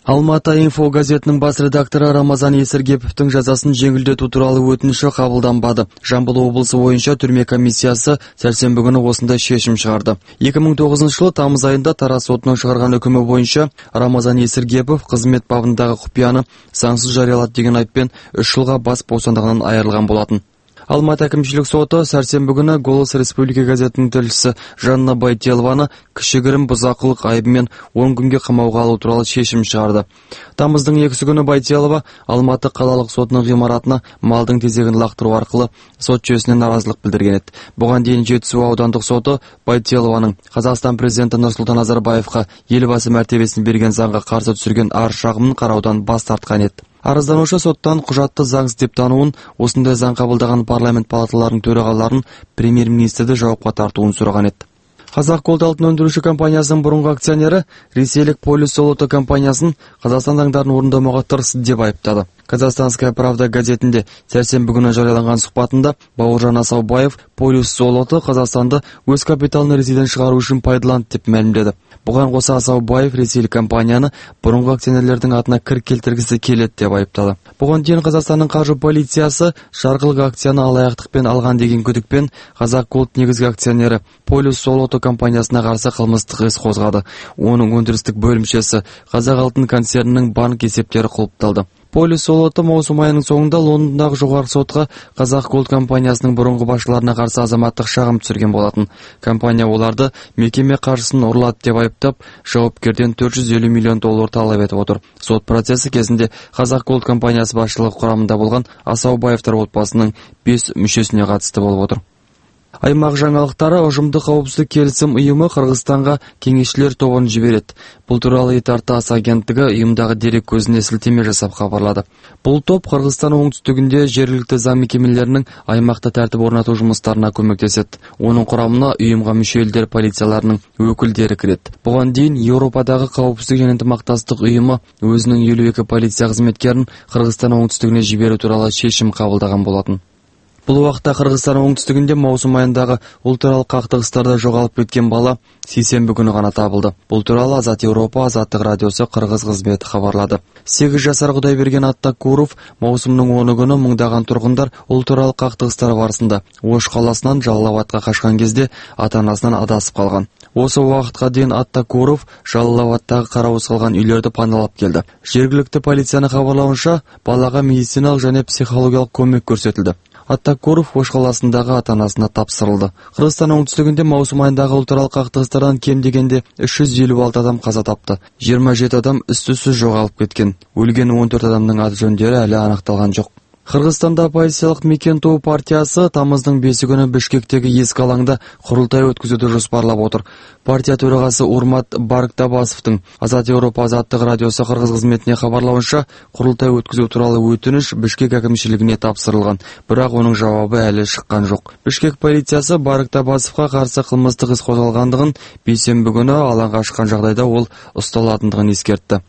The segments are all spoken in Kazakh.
Алматы инфо газетінің бас редакторы Рамазан Есіргеповтің жазасын жеңілдету туралы өтініші қабылданбады. Жамбыл облысы бойынша түрме комиссиясы сәрсенбі күні осындай шешім шығарды. 2009 жылы тамыз айында Тараз сотының шығарған үкімі бойынша Рамазан Есіргепов қызмет бабындағы құпияны заңсыз жариялады деген айыппен 3 жылға бас бостандығынан айырылған болатын. Алматы әкімшілік соты сәрсенбі күні Голос Республика газетінің тілшісі Жанна Байтелованы кішігірім бұзақылық айыбымен 10 күнге қамауға алу туралы шешім шығарды. Тамыздың 2 күні Байтелова Алматы қалалық сотының ғимаратына малдың тезегін лақтыру арқылы сот жүйесіне наразылық білдірген еді. Бұған дейін Жетісу аудандық соты Байтелованың Қазақстан президенті Нұрсұлтан Назарбаевқа елбасы мәртебесін берген заңға қарсы түсірген арыз шағымын қараудан бас тартқан еді. Арызданушы соттан құжатты заңсыз деп тануын, осындай заң қабылдаған парламент палаталарының төрағаларын премьер-министрді жауапқа тартуын сұраған еді. Қазақголд алтын өндіруші компаниясының бұрынғы акционері ресейлік Полюс золото компаниясын Қазақстан заңдарын орындамауға тырысты деп айыптады. Казахстанская правда газетінде сәрсенбі күні жарияланған сұхбатында Бауыржан Асаубаев Полюс золото Қазақстанды өз капиталын Ресейден шығару үшін пайдаланды деп мәлімдеді. Бұған қоса Асаубаев ресейлік компанияны бұрынғы акционерлердің атына кір келтіргісі келеді деп айыптады. Бұған дейін Қазақстанның қаржы полициясы жарғылық акцияны алаяқтықпен алған деген күдікпен Қазақголд негізгі акционері Полюс золото компаниясына қарсы қылмыстық іс қозғады. Оның өндірістік бөлімшесі Қазақ алтын концернінің банк есептері құлыпталды. Полюс золото маусым айының соңында Лондондағы жоғарғы сотқа Қазақголд компаниясының бұрынғы басшыларына қарсы азаматтық шағым түсірген болатын. Компания оларды мекеме қаржысын ұрлады деп айыптап, жауапкерден $450 миллион талап етіп отыр. Сот процесі кезінде Қазақголд компаниясы басшылығы құрамында болған Асаубаевтар отбасының 5 мүшесіне қатысты болып отыр. Аймақ жаңалықтары ұжымдық қауіпсіздік келісім ұйымы Қырғызстанға кеңесшілер тобын жібереді. Бұл туралы Итартас агенттігі ұйымдағы дерек көзіне сілтеме жасап хабарлады. Бұл топ Қырғызстан оңтүстігінде жергілікті заң мекемелерінің аймақта тәртіп орнату жұмыстарына көмектеседі. Оның құрамына ұйымға мүше елдер полицияларының өкілдері кіреді. Бұған дейін Еуропадағы қауіпсіздік және ынтымақтастық ұйымы өзінің 52 полиция қызметкерін Қырғызстан оңтүстігіне жіберу туралы шешім қабылдаған болатын. Бұл уақытта Қырғызстан оңтүстігінде маусым айындағы ұлтаралық қақтығыстарда жоғалып кеткен бала сейсенбі күні ғана табылды. Бұл туралы Азат Еуропа Азаттық радиосы қырғыз қызметі хабарлады. 8 жасар Құдайберген Аттакуров маусымның 10 күні мыңдаған тұрғындар ұлтаралық қақтығыстар барысында Ош қаласынан Жалалабадқа қашқан кезде ата-анасынан адасып қалған. Осы уақытқа дейін Аттакуров Жалалабадтағы қараусыз қалған үйлерді паналап келді. Жергілікті полицияның хабарлауынша балаға медициналық және психологиялық көмек көрсетілді. Аттакуров Ош қаласындағы ата-анасына тапсырылды. Қырғызстан оңтүстігінде маусым айындағы ұлтаралық қақтығыстардан кем дегенде 356 адам қаза тапты. 27 адам із-түзсіз жоғалып кеткен. Өлген 14 адамның аты жөндері әлі анықталған жоқ. Қырғызстанда оппозициялық Мекен-Тоо партиясы тамыздың 5 күні Бішкектегі ескі алаңда құрылтай өткізуді жоспарлап отыр. Партия төрағасы Урмат Барктабасовтың Азат Еуропа Азаттық радиосы қырғыз қызметіне хабарлауынша, құрылтай өткізу туралы өтініш Бішкек әкімшілігіне тапсырылған, бірақ оның жауабы әлі шыққан жоқ. Бішкек полициясы Барктабасовқа қарсы қылмыстық іс қозғалғандығын, бейсенбі күні алаңға шыққан жағдайда ол ұсталатындығын ескертті.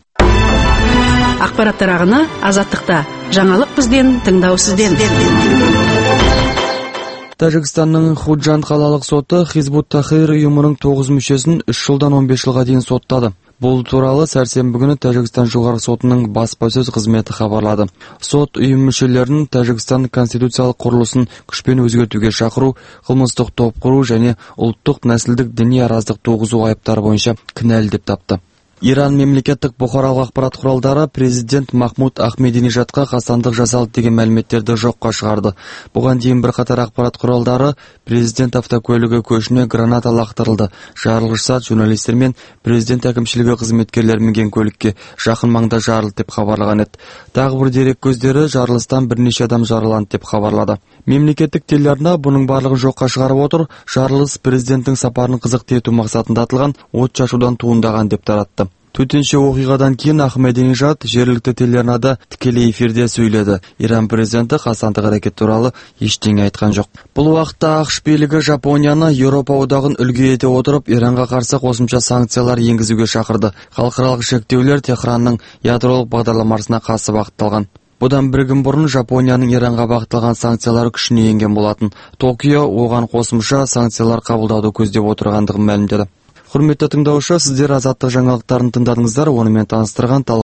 Ақпараттар ағыны Азаттықта. Жаңалық бізден, тыңдау сізден. Тәжікстанның Худжанд қалалық соты Хизбут Тахрир ұйымының 9 мүшесін 3 жылдан 15 жылға дейін соттады. Бұл туралы сәрсенбі күні Тәжікстан жоғарғы сотының баспасөз қызметі хабарлады. Сот ұйым мүшелерін Тәжікстан конституциялық құрылысын күшпен өзгертуге шақыру, қылмыстық топ құру және ұлттық нәсілдік діни араздық туғызу айыптары бойынша кінәлі деп тапты. Иран мемлекеттік бұқаралық ақпарат құралдары президент Махмуд Ахмединежадқа қастандық жасалды деген мәліметтерді жоққа шығарды. Бұған дейін бірқатар ақпарат құралдары президент автокөлігі көшіне граната лақтырылды. Жарылғыш зат журналистер мен президент әкімшілігі қызметкерлері мінген көлікке жақын маңда жарылды деп хабарлаған еді. Тағы бір дерек көздері жарылыстан бірнеше адам жараланды деп хабарлады. Мемлекеттік телеарна бұның барлығын жоққа шығарып отыр. Жарылыс президенттің сапарын қызықты ету мақсатында атылған от шашудан туындаған деп таратты. Төтенше оқиғадан кейін Ахмединежад жергілікті телеарнада тікелей эфирде сөйледі. Иран президенті қастандық әрекет туралы ештеңе айтқан жоқ. Бұл уақытта ақш билігі Жапонияны Еуропа одағын үлгі ете отырып, Иранға қарсы қосымша санкциялар енгізуге шақырды. Халықаралық шектеулер Техранның ядролық бағдарламасына қарсы бағытталған. Бұдан бір күн бұрын Жапонияның Иранға бағытталған санкциялары күшіне енген болатын. Токио оған қосымша санкциялар қабылдауды көздеп отырғандығын мәлімдеді. Құрметті тыңдаушы, сіздер Азаттық жаңалықтарын тыңдадыңыздар, онымен таныстырған